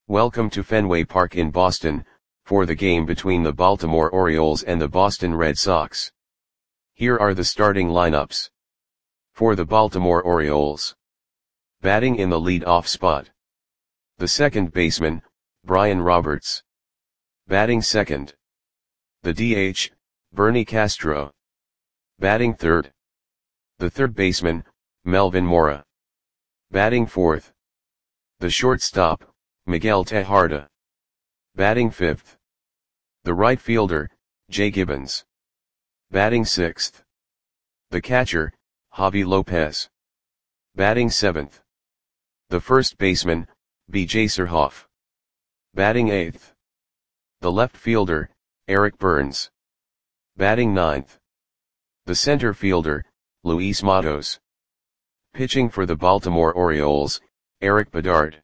Welcome to Fenway Park in Boston, for the game between the Baltimore Orioles and the Boston Red Sox. Here are the starting lineups. For the Baltimore Orioles. Batting in the lead-off spot. The second baseman, Brian Roberts. Batting second. The DH, Bernie Castro. Batting third. The third baseman, Melvin Mora. Batting fourth. The shortstop, Miguel Tejada. Batting fifth. The right fielder, Jay Gibbons. Batting sixth. The catcher, Javi Lopez. Batting seventh. The first baseman, B.J. Surhoff. Batting eighth. The left fielder, Eric Burns. Batting ninth. The center fielder, Luis Matos. Pitching for the Baltimore Orioles, Eric Bedard.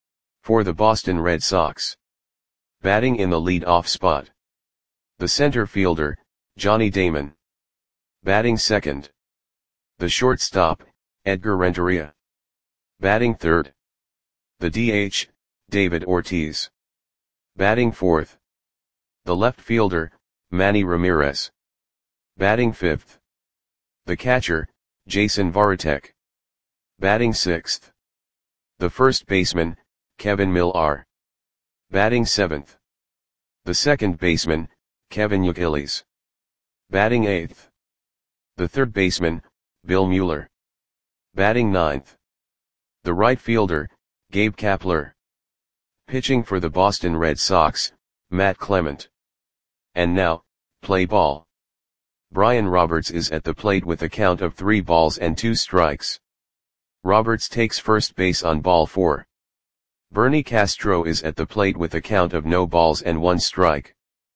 For the Boston Red Sox. Batting in the lead-off spot. The center fielder, Johnny Damon. Batting second. The shortstop, Edgar Renteria. Batting third. The DH, David Ortiz. Batting fourth. The left fielder, Manny Ramirez. Batting fifth. The catcher, Jason Varitek. Batting sixth. The first baseman, Kevin Millar. Batting seventh. The second baseman, Kevin Youkilis. Batting eighth. The third baseman, Bill Mueller. Batting ninth. The right fielder, Gabe Kapler. Pitching for the Boston Red Sox, Matt Clement. And now, play ball. Brian Roberts is at the plate with a count of 3 balls and 2 strikes. Roberts takes first base on ball 4. Bernie Castro is at the plate with a count of no balls and 1 strike.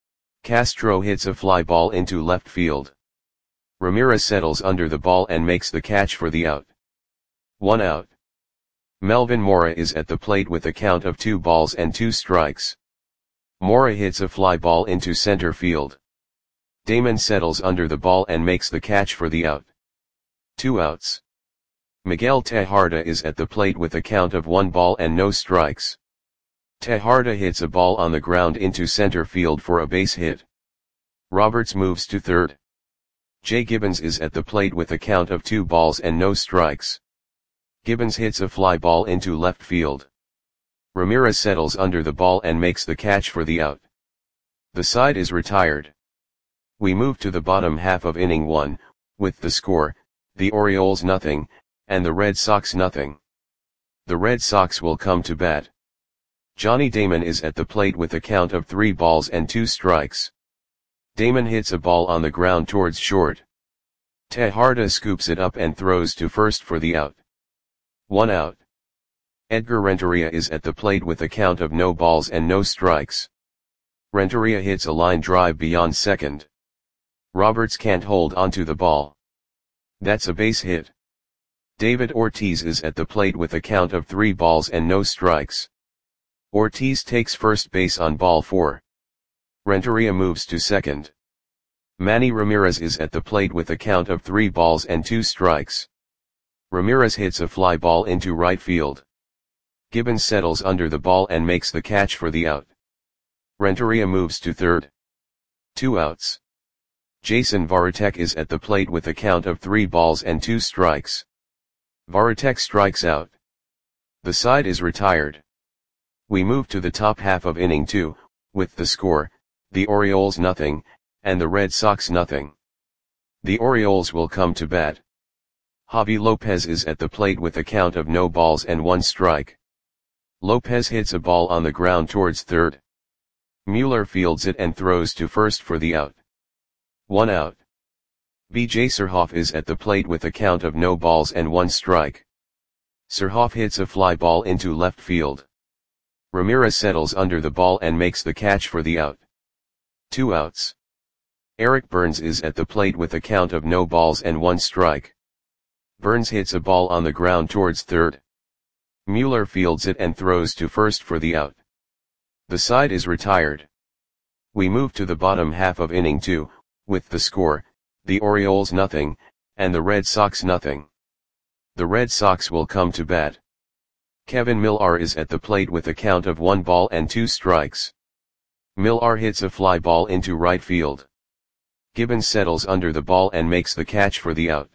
Castro hits a fly ball into left field. Ramirez settles under the ball and makes the catch for the out. 1 out. Melvin Mora is at the plate with a count of 2 balls and 2 strikes. Mora hits a fly ball into center field. Damon settles under the ball and makes the catch for the out. 2 outs. Miguel Tejada is at the plate with a count of 1 ball and no strikes. Tejada hits a ball on the ground into center field for a base hit. Roberts moves to third. Jay Gibbons is at the plate with a count of 2 balls and no strikes. Gibbons hits a fly ball into left field. Ramirez settles under the ball and makes the catch for the out. The side is retired. We move to the bottom half of inning 1, with the score, the Orioles 0, and the Red Sox 0. The Red Sox will come to bat. Johnny Damon is at the plate with a count of 3 balls and 2 strikes. Damon hits a ball on the ground towards short. Tejada scoops it up and throws to first for the out. 1 out. Edgar Renteria is at the plate with a count of no balls and no strikes. Renteria hits a line drive beyond second. Roberts can't hold onto the ball. That's a base hit. David Ortiz is at the plate with a count of 3 balls and no strikes. Ortiz takes first base on ball 4. Renteria moves to second. Manny Ramirez is at the plate with a count of 3 balls and 2 strikes. Ramirez hits a fly ball into right field. Gibbons settles under the ball and makes the catch for the out. Renteria moves to third. 2 outs. Jason Varitek is at the plate with a count of 3 balls and 2 strikes. Varitek strikes out. The side is retired. We move to the top half of inning 2, with the score, the Orioles 0, and the Red Sox 0. The Orioles will come to bat. Javi Lopez is at the plate with a count of no balls and 1 strike. Lopez hits a ball on the ground towards third. Mueller fields it and throws to first for the out. 1 out. B.J. Surhoff is at the plate with a count of no balls and 1 strike. Surhoff hits a fly ball into left field. Ramirez settles under the ball and makes the catch for the out. 2 outs. Eric Burns is at the plate with a count of no balls and 1 strike. Burns hits a ball on the ground towards third. Mueller fields it and throws to first for the out. The side is retired. We move to the bottom half of inning 2, with the score, the Orioles 0, and the Red Sox 0. The Red Sox will come to bat. Kevin Millar is at the plate with a count of 1 ball and 2 strikes. Millar hits a fly ball into right field. Gibbons settles under the ball and makes the catch for the out.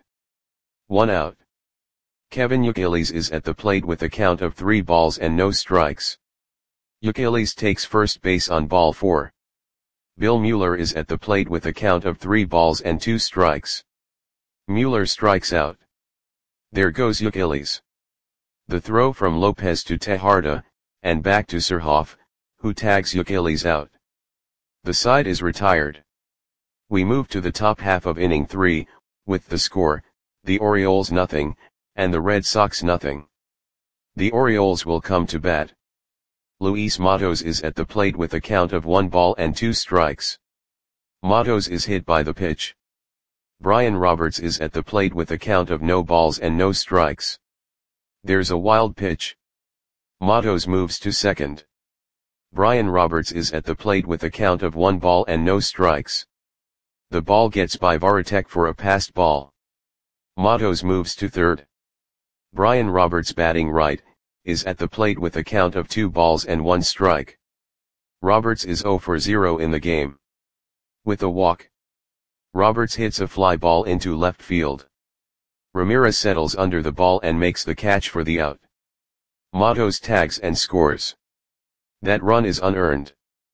1 out. Kevin Youkilis is at the plate with a count of 3 balls and no strikes. Youkilis takes first base on ball 4. Bill Mueller is at the plate with a count of 3 balls and 2 strikes. Mueller strikes out. There goes Youkilis. The throw from Lopez to Tejada, and back to Surhoff, who tags Youkilis out. The side is retired. We move to the top half of inning 3, with the score, the Orioles nothing, and the Red Sox nothing. The Orioles will come to bat. Luis Matos is at the plate with a count of 1 ball and 2 strikes. Matos is hit by the pitch. Brian Roberts is at the plate with a count of no balls and no strikes. There's a wild pitch. Matos moves to second. Brian Roberts is at the plate with a count of 1 ball and no strikes. The ball gets by Varitek for a passed ball. Matos moves to third. Brian Roberts, batting right, is at the plate with a count of 2 balls and 1 strike. Roberts is 0 for 0 in the game. With a walk, Roberts hits a fly ball into left field. Ramirez settles under the ball and makes the catch for the out. Matos tags and scores. That run is unearned.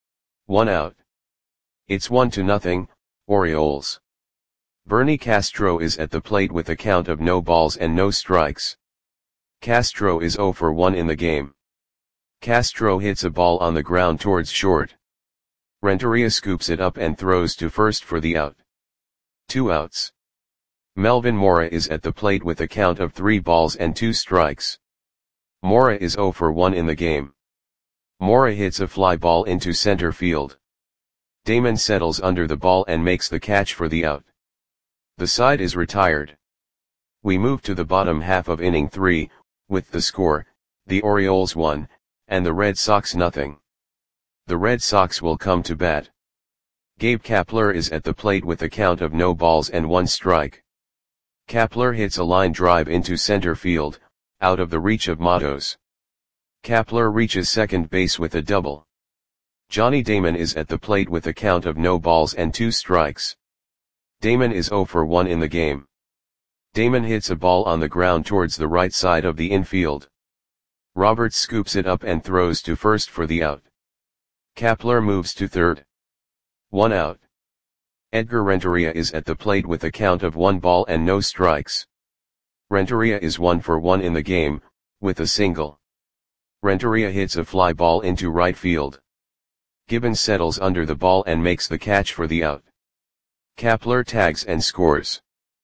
1 out. It's 1-0, Orioles. Bernie Castro is at the plate with a count of no balls and no strikes. Castro is 0 for 1 in the game. Castro hits a ball on the ground towards short. Renteria scoops it up and throws to first for the out. 2 outs. Melvin Mora is at the plate with a count of 3 balls and 2 strikes. Mora is 0 for 1 in the game. Mora hits a fly ball into center field. Damon settles under the ball and makes the catch for the out. The side is retired. We move to the bottom half of inning 3, with the score, the Orioles 1, and the Red Sox nothing. The Red Sox will come to bat. Gabe Kapler is at the plate with a count of no balls and 1 strike. Kapler hits a line drive into center field, out of the reach of Matos. Kapler reaches second base with a double. Johnny Damon is at the plate with a count of no balls and 2 strikes. Damon is 0 for 1 in the game. Damon hits a ball on the ground towards the right side of the infield. Roberts scoops it up and throws to first for the out. Kapler moves to third. 1 out. Edgar Renteria is at the plate with a count of 1 ball and no strikes. Renteria is 1 for 1 in the game, with a single. Renteria hits a fly ball into right field. Gibbons settles under the ball and makes the catch for the out. Kapler tags and scores.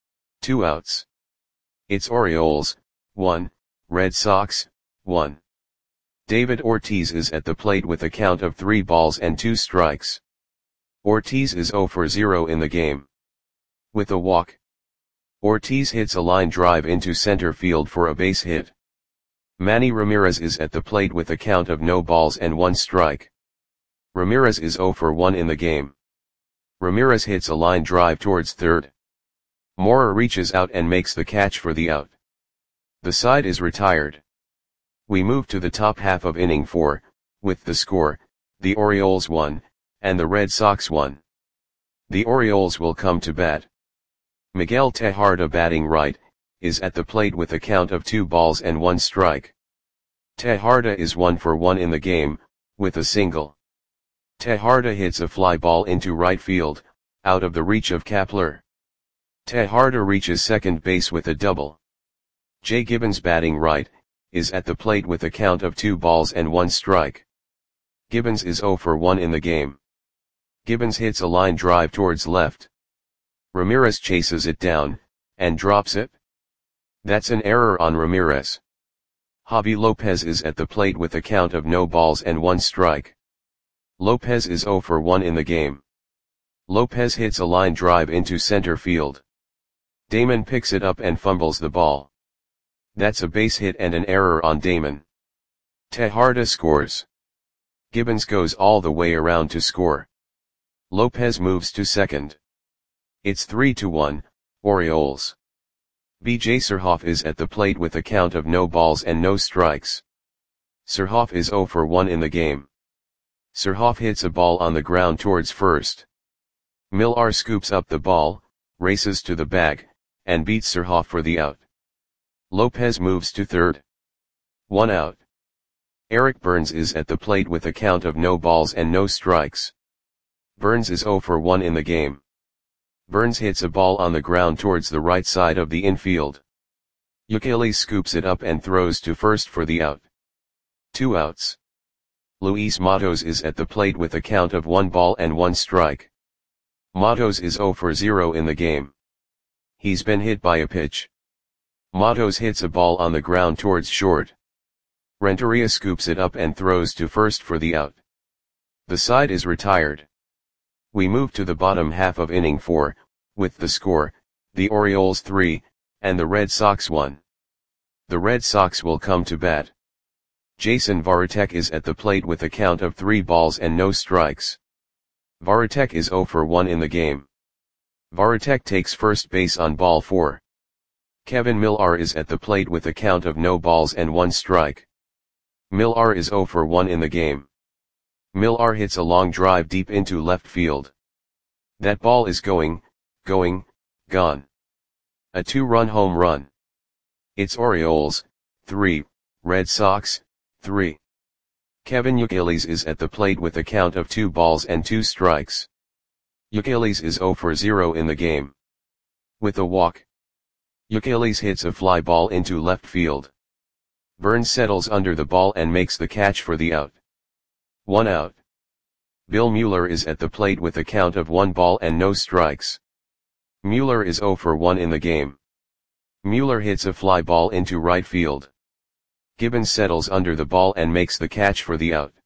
2 outs. It's Orioles, 1, Red Sox, 1. David Ortiz is at the plate with a count of 3 balls and 2 strikes. Ortiz is 0 for 0 in the game. With a walk, Ortiz hits a line drive into center field for a base hit. Manny Ramirez is at the plate with a count of no balls and 1 strike. Ramirez is 0 for 1 in the game. Ramirez hits a line drive towards third. Mora reaches out and makes the catch for the out. The side is retired. We move to the top half of inning 4, with the score, the Orioles 1, and the Red Sox 1. The Orioles will come to bat. Miguel Tejada, batting right, is at the plate with a count of 2 balls and 1 strike. Tejada is 1 for 1 in the game, with a single. Tejada hits a fly ball into right field, out of the reach of Kapler. Tejada reaches second base with a double. Jay Gibbons, batting right, is at the plate with a count of 2 balls and 1 strike. Gibbons is 0 for 1 in the game. Gibbons hits a line drive towards left. Ramirez chases it down, and drops it. That's an error on Ramirez. Javi Lopez is at the plate with a count of no balls and 1 strike. Lopez is 0 for 1 in the game. Lopez hits a line drive into center field. Damon picks it up and fumbles the ball. That's a base hit and an error on Damon. Tejada scores. Gibbons goes all the way around to score. Lopez moves to second. It's 3-1, Orioles. B.J. Surhoff is at the plate with a count of no balls and no strikes. Surhoff is 0 for 1 in the game. Surhoff hits a ball on the ground towards first. Millar scoops up the ball, races to the bag, and beats Surhoff for the out. Lopez moves to third. 1 out. Eric Burns is at the plate with a count of no balls and no strikes. Burns is 0 for 1 in the game. Burns hits a ball on the ground towards the right side of the infield. Youkilis scoops it up and throws to first for the out. 2 outs. Luis Matos is at the plate with a count of 1 ball and 1 strike. Matos is 0 for 0 in the game. He's been hit by a pitch. Matos hits a ball on the ground towards short. Renteria scoops it up and throws to first for the out. The side is retired. We move to the bottom half of inning 4, with the score, the Orioles 3, and the Red Sox 1. The Red Sox will come to bat. Jason Varitek is at the plate with a count of 3 balls and no strikes. Varitek is 0 for 1 in the game. Varitek takes first base on ball 4. Kevin Millar is at the plate with a count of no balls and 1 strike. Millar is 0 for 1 in the game. Millar hits a long drive deep into left field. That ball is gone. A 2-run home run. It's Orioles, 3, Red Sox, 3. Kevin Youkilis is at the plate with a count of 2 balls and 2 strikes. Youkilis is 0 for 0 in the game. With a walk. Youkilis hits a fly ball into left field. Burns settles under the ball and makes the catch for the out. 1 out. Bill Mueller is at the plate with a count of 1 ball and no strikes. Mueller is 0 for 1 in the game. Mueller hits a fly ball into right field. Gibbons settles under the ball and makes the catch for the out.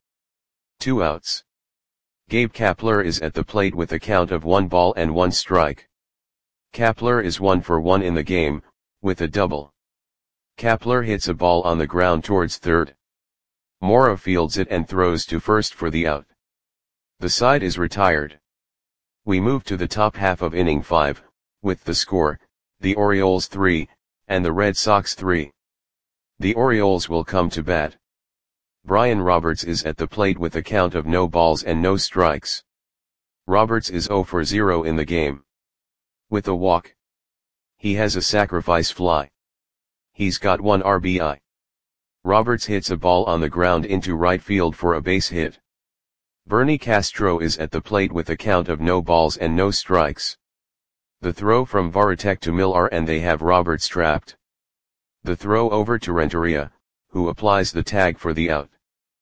2 outs. Gabe Kapler is at the plate with a count of 1 ball and 1 strike. Kapler is 1 for 1 in the game, with a double. Kapler hits a ball on the ground towards third. Mora fields it and throws to first for the out. The side is retired. We move to the top half of inning 5, with the score, the Orioles 3, and the Red Sox 3. The Orioles will come to bat. Brian Roberts is at the plate with a count of no balls and no strikes. Roberts is 0 for 0 in the game. With a walk. He has a sacrifice fly. He's got 1 RBI. Roberts hits a ball on the ground into right field for a base hit. Bernie Castro is at the plate with a count of no balls and no strikes. The throw from Varitek to Millar and they have Roberts trapped. The throw over to Renteria, who applies the tag for the out.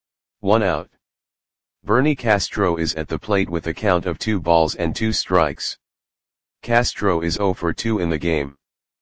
1 out. Bernie Castro is at the plate with a count of 2 balls and 2 strikes. Castro is 0 for 2 in the game.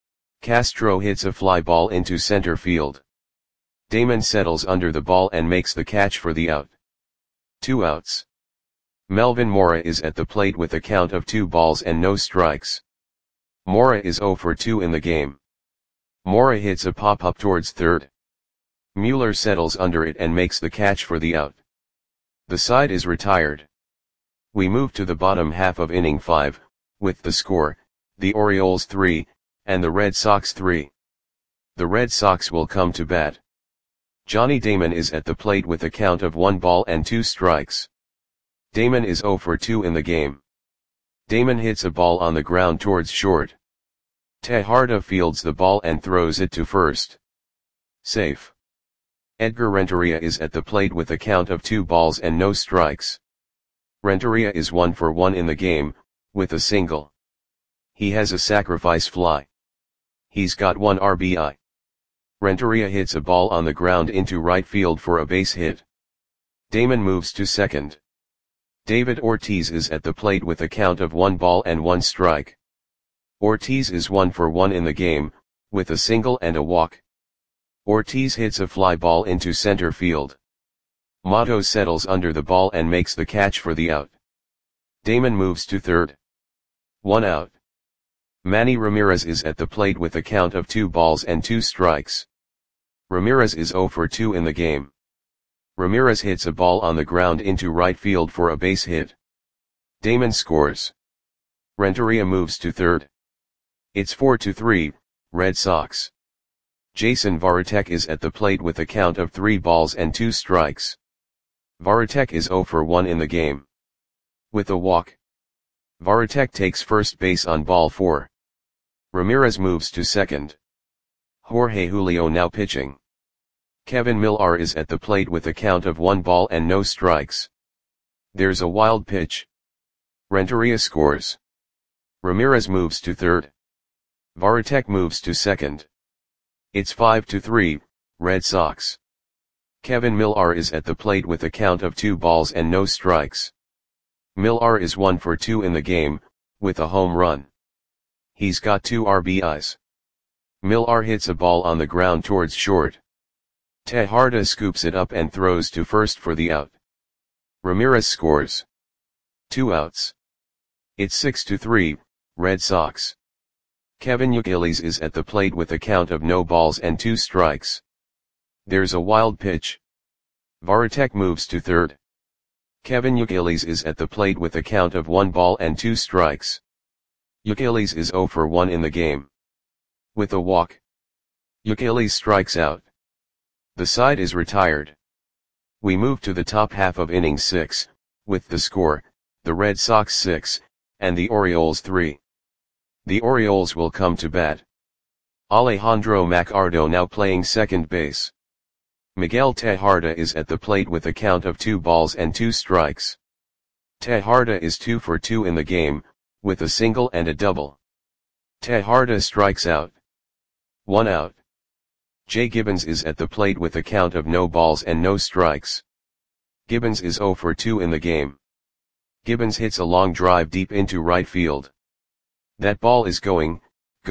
Castro hits a fly ball into center field. Damon settles under the ball and makes the catch for the out. 2 outs. Melvin Mora is at the plate with a count of 2 balls and no strikes. Mora is 0 for 2 in the game. Mora hits a pop-up towards third. Mueller settles under it and makes the catch for the out. The side is retired. We move to the bottom half of inning 5, with the score, the Orioles 3, and the Red Sox 3. The Red Sox will come to bat. Johnny Damon is at the plate with a count of 1 ball and 2 strikes. Damon is 0 for 2 in the game. Damon hits a ball on the ground towards short. Tejardo fields the ball and throws it to first. Safe. Edgar Renteria is at the plate with a count of 2 balls and no strikes. Renteria is 1 for 1 in the game, with a single. He has a sacrifice fly. He's got 1 RBI. Renteria hits a ball on the ground into right field for a base hit. Damon moves to second. David Ortiz is at the plate with a count of 1 ball and 1 strike. Ortiz is 1 for 1 in the game, with a single and a walk. Ortiz hits a fly ball into center field. Matos settles under the ball and makes the catch for the out. Damon moves to third. 1 out. Manny Ramirez is at the plate with a count of 2 balls and 2 strikes. Ramirez is 0 for 2 in the game. Ramirez hits a ball on the ground into right field for a base hit. Damon scores. Renteria moves to third. It's 4-3, Red Sox. Jason Varitek is at the plate with a count of 3 balls and 2 strikes. Varitek is 0 for 1 in the game. With a walk, Varitek takes first base on ball 4. Ramirez moves to second. Jorge Julio now pitching. Kevin Millar is at the plate with a count of 1 ball and no strikes. There's a wild pitch. Renteria scores. Ramirez moves to third. Varitek moves to second. It's 5-3, Red Sox. Kevin Millar is at the plate with a count of 2 balls and no strikes. Millar is 1 for 2 in the game, with a home run. He's got 2 RBIs. Millar hits a ball on the ground towards short. Tejada scoops it up and throws to first for the out. Ramirez scores. 2 outs. It's 6-3, Red Sox. Kevin Youkilis is at the plate with a count of no balls and 2 strikes. There's a wild pitch. Varitek moves to third. Kevin Youkilis is at the plate with a count of 1 ball and 2 strikes. Youkilis is 0 for 1 in the game. With a walk, Youkilis strikes out. The side is retired. We move to the top half of inning 6, with the score, the Red Sox 6, and the Orioles 3. The Orioles will come to bat. Alejandro Macardo now playing second base. Miguel Tejada is at the plate with a count of 2 balls and 2 strikes. Tejada is 2 for 2 in the game, with a single and a double. Tejada strikes out. 1 out. Jay Gibbons is at the plate with a count of no balls and no strikes. Gibbons is 0 for 2 in the game. Gibbons hits a long drive deep into right field. That ball is gone.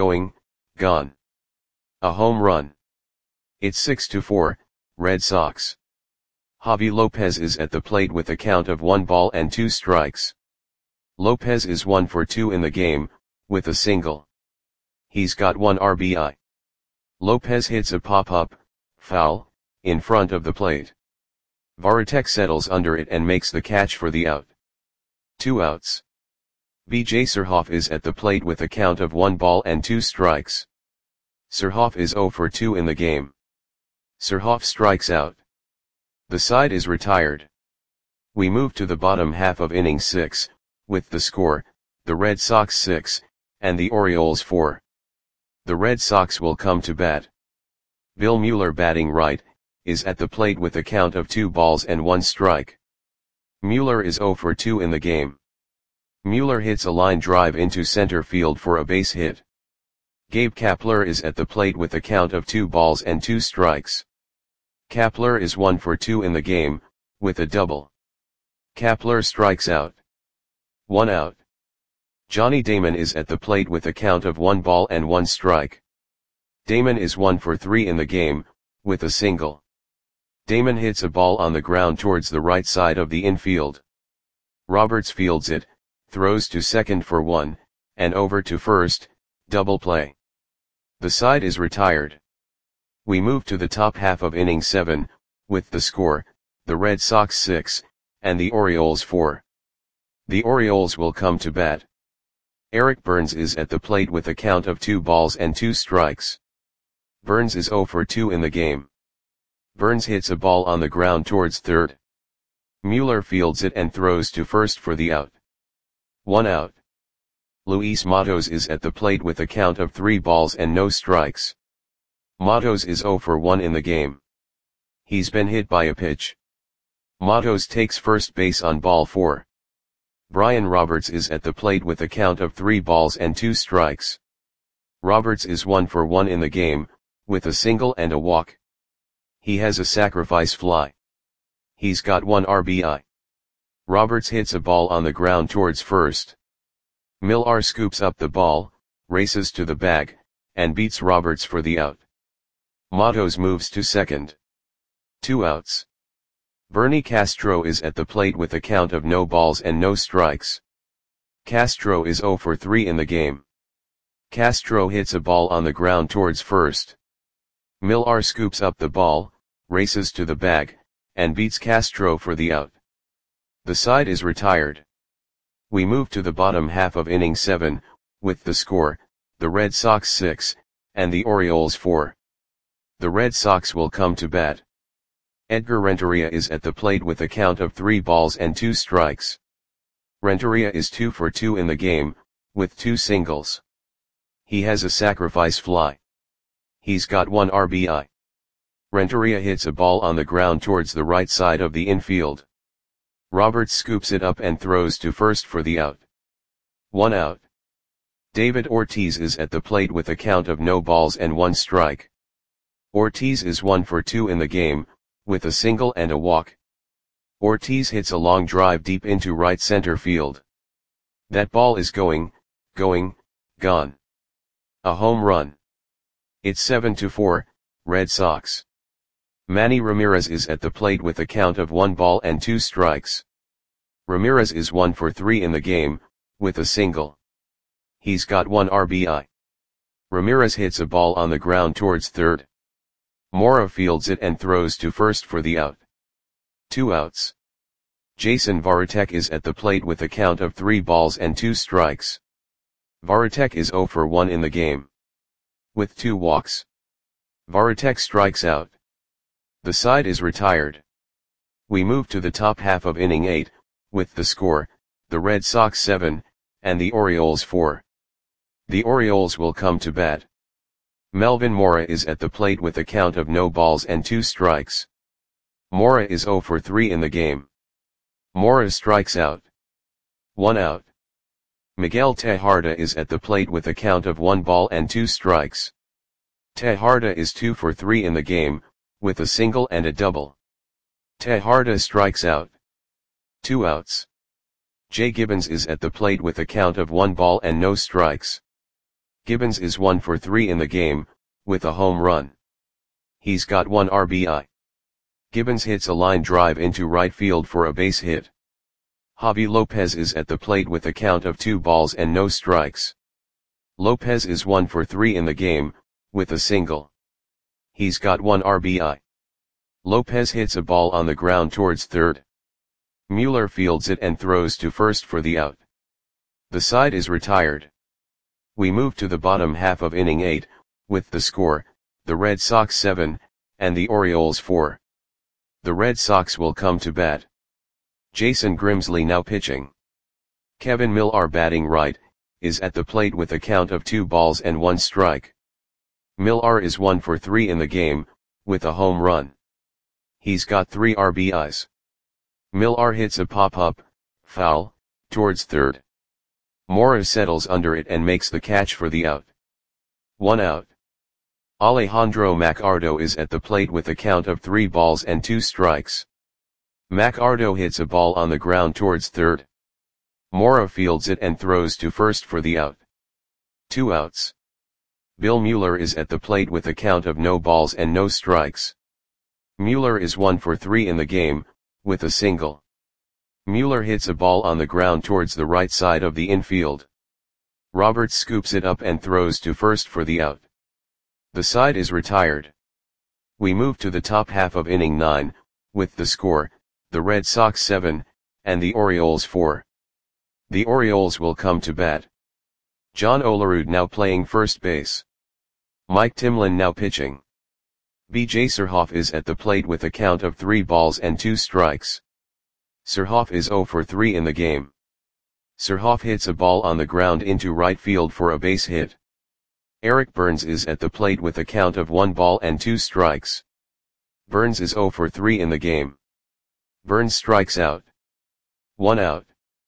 A home run. It's 6-4, Red Sox. Javi Lopez is at the plate with a count of 1 ball and 2 strikes. Lopez is 1 for 2 in the game, with a single. He's got 1 RBI. Lopez hits a pop-up, foul, in front of the plate. Varitek settles under it and makes the catch for the out. 2 outs. Vijay Surhoff is at the plate with a count of 1 ball and 2 strikes. Surhoff is 0 for 2 in the game. Surhoff strikes out. The side is retired. We move to the bottom half of inning 6, with the score, the Red Sox 6, and the Orioles 4. The Red Sox will come to bat. Bill Mueller batting right, is at the plate with a count of 2 balls and 1 strike. Mueller is 0 for 2 in the game. Mueller hits a line drive into center field for a base hit. Gabe Kapler is at the plate with a count of 2 balls and 2 strikes. Kapler is 1 for 2 in the game, with a double. Kapler strikes out. 1 out. Johnny Damon is at the plate with a count of 1 ball and 1 strike. Damon is 1 for 3 in the game, with a single. Damon hits a ball on the ground towards the right side of the infield. Roberts fields it, throws to second for 1, and over to first, double play. The side is retired. We move to the top half of inning 7, with the score, the Red Sox 6, and the Orioles 4. The Orioles will come to bat. Eric Burns is at the plate with a count of 2 balls and 2 strikes. Burns is 0 for 2 in the game. Burns hits a ball on the ground towards third. Mueller fields it and throws to first for the out. 1 out. Luis Matos is at the plate with a count of 3 balls and no strikes. Matos is 0 for 1 in the game. He's been hit by a pitch. Matos takes first base on ball 4. Brian Roberts is at the plate with a count of 3 balls and 2 strikes. Roberts is 1 for 1 in the game, with a single and a walk. He has a sacrifice fly. He's got 1 RBI. Roberts hits a ball on the ground towards first. Millar scoops up the ball, races to the bag, and beats Roberts for the out. Matos moves to second. 2 outs. Bernie Castro is at the plate with a count of no balls and no strikes. Castro is 0 for 3 in the game. Castro hits a ball on the ground towards first. Millar scoops up the ball, races to the bag, and beats Castro for the out. The side is retired. We move to the bottom half of inning 7, with the score, the Red Sox 6, and the Orioles 4. The Red Sox will come to bat. Edgar Renteria is at the plate with a count of 3 balls and 2 strikes. Renteria is 2 for 2 in the game, with 2 singles. He has a sacrifice fly. He's got 1 RBI. Renteria hits a ball on the ground towards the right side of the infield. Roberts scoops it up and throws to first for the out. 1 out. David Ortiz is at the plate with a count of no balls and 1 strike. Ortiz is 1 for 2 in the game, with a single and a walk. Ortiz hits a long drive deep into right center field. That ball is gone. A home run. It's 7-4, Red Sox. Manny Ramirez is at the plate with a count of 1 ball and 2 strikes. Ramirez is 1 for 3 in the game, with a single. He's got 1 RBI. Ramirez hits a ball on the ground towards third. Mora fields it and throws to first for the out. 2 outs. Jason Varitek is at the plate with a count of 3 balls and 2 strikes. Varitek is 0 for 1 in the game. With 2 walks. Varitek strikes out. The side is retired. We move to the top half of inning 8, with the score, the Red Sox 7, and the Orioles 4. The Orioles will come to bat. Melvin Mora is at the plate with a count of no balls and 2 strikes. Mora is 0 for 3 in the game. Mora strikes out. 1 out. Miguel Tejada is at the plate with a count of 1 ball and 2 strikes. Tejada is 2 for 3 in the game, with a single and a double. Tejada strikes out. 2 outs. Jay Gibbons is at the plate with a count of 1 ball and no strikes. Gibbons is 1 for 3 in the game, with a home run. He's got 1 RBI. Gibbons hits a line drive into right field for a base hit. Javi Lopez is at the plate with a count of 2 balls and no strikes. Lopez is 1 for 3 in the game, with a single. He's got 1 RBI. Lopez hits a ball on the ground towards third. Mueller fields it and throws to first for the out. The side is retired. We move to the bottom half of inning 8, with the score, the Red Sox 7, and the Orioles 4. The Red Sox will come to bat. Jason Grimsley now pitching. Kevin Millar batting right, is at the plate with a count of 2 balls and 1 strike. Millar is 1 for 3 in the game, with a home run. He's got 3 RBIs. Millar hits a pop-up, foul, towards third. Mora settles under it and makes the catch for the out. 1 out. Alejandro Macardo is at the plate with a count of 3 balls and 2 strikes. Macardo hits a ball on the ground towards third. Mora fields it and throws to first for the out. 2 outs. Bill Mueller is at the plate with a count of no balls and no strikes. Mueller is 1 for 3 in the game, with a single. Mueller hits a ball on the ground towards the right side of the infield. Roberts scoops it up and throws to first for the out. The side is retired. We move to the top half of inning 9, with the score, the Red Sox 7, and the Orioles 4. The Orioles will come to bat. John Olerud now playing first base. Mike Timlin now pitching. B.J. Surhoff is at the plate with a count of 3 balls and 2 strikes. Surhoff is 0 for 3 in the game. Surhoff hits a ball on the ground into right field for a base hit. Eric Burns is at the plate with a count of 1 ball and 2 strikes. Burns is 0 for 3 in the game. Burns strikes out. 1 out.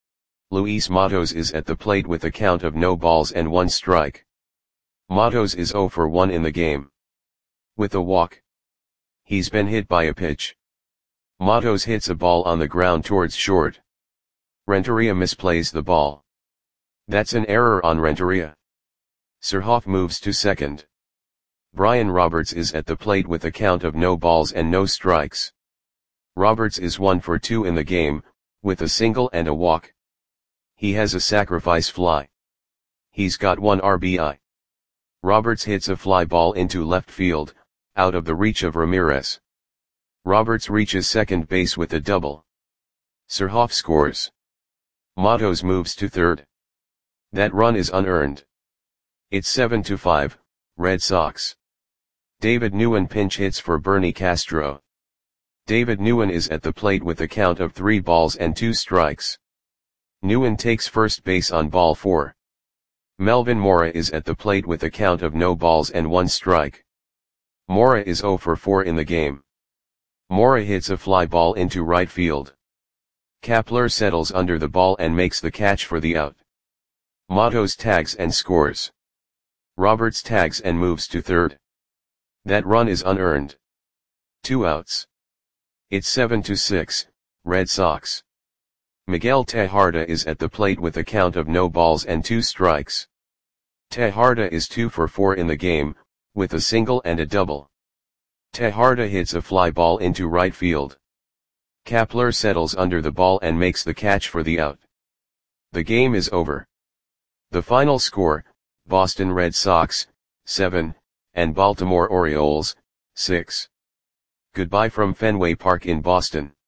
Luis Matos is at the plate with a count of no balls and 1 strike. Matos is 0 for 1 in the game. With a walk. He's been hit by a pitch. Matos hits a ball on the ground towards short. Renteria misplays the ball. That's an error on Renteria. Surhoff moves to second. Brian Roberts is at the plate with a count of no balls and no strikes. Roberts is 1 for 2 in the game, with a single and a walk. He has a sacrifice fly. He's got 1 RBI. Roberts hits a fly ball into left field, out of the reach of Ramirez. Roberts reaches second base with a double. Surhoff scores. Matos moves to third. That run is unearned. It's 7-5, Red Sox. David Nguyen pinch hits for Bernie Castro. David Nguyen is at the plate with a count of 3 balls and 2 strikes. Nguyen takes first base on ball 4. Melvin Mora is at the plate with a count of no balls and 1 strike. Mora is 0 for 4 in the game. Mora hits a fly ball into right field. Kapler settles under the ball and makes the catch for the out. Matos tags and scores. Roberts tags and moves to third. That run is unearned. 2 outs. It's 7-6, Red Sox. Miguel Tejada is at the plate with a count of no balls and 2 strikes. Tejada is 2 for 4 in the game, with a single and a double. Tejada hits a fly ball into right field. Kapler settles under the ball and makes the catch for the out. The game is over. The final score, Boston Red Sox, 7, and Baltimore Orioles, 6. Goodbye from Fenway Park in Boston.